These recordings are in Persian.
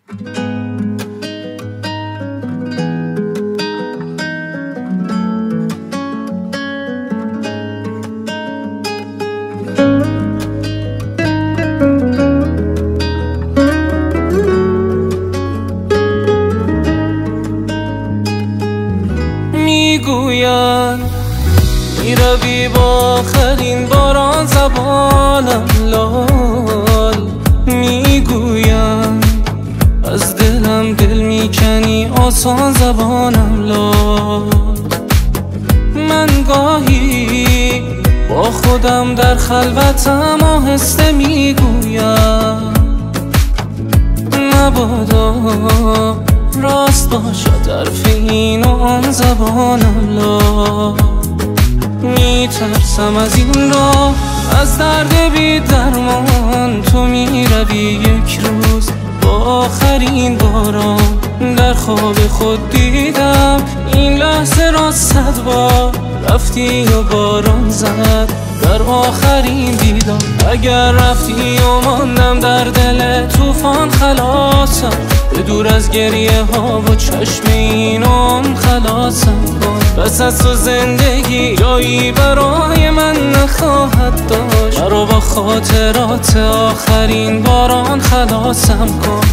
میگوین میروی با آخرین باران زبانم لال، میگوین از دلم دل میکنی آسان زبانم لال. من گاهی با خودم در خلوتم آهسته میگویم مبادا راست باشد حرف این و آن زبانم لا. میترسم از این راه، از درد بی درمان. تو میروی یک روز با آخرین باران. در خواب خود دیدم این لحظه را 100 بار. رفتی و باران زد در آخرین دیدار. اگر رفتی و ماندم در دل طوفان خلاصم. به دور از گریه ها و چشم اینم خلاصم کن. بس از تو زندگی جایی برای من نخواهد داشت. مرا با خاطرات آخرین باران خلاصم کن.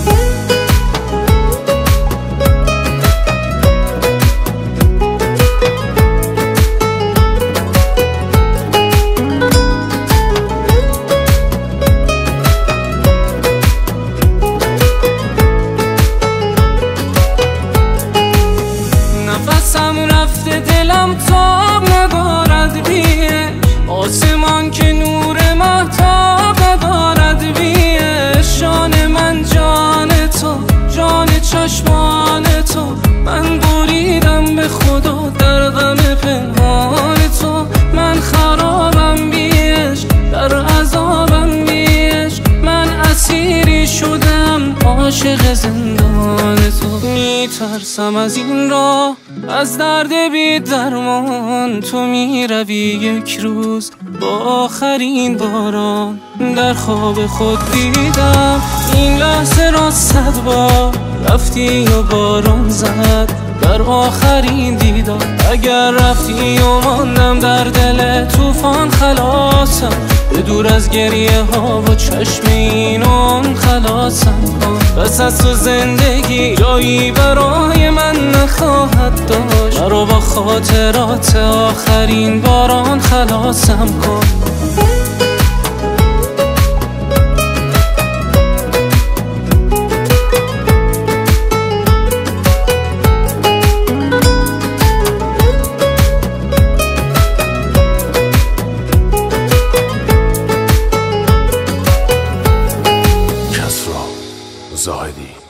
نفسم رفته دلم تاب ندارد بیش. آسمان که نور مهتاب ندارد بیش. جان من جان تو، جان چشمان تو. من بریدم به خدا در غم پنهان تو. من خرابم بیش، در عذابم بیش. من اسیری شدم عاشق زندان تو. میترسم از این راه، از درد بی درمان. تو میروی یک روز با آخرین باران. در خواب خود دیدم این لحظه را 100 بار. رفتی و باران زد در آخرین دیدار. اگر رفتی و ماندم در دل طوفان خلاصم. به دور از گریه ها و چشم اینم خلاصم کن. بس از تو زندگی جایی برای من نخواهد داشت. مرا با خاطرات آخرین باران خلاصم کن. زاهدی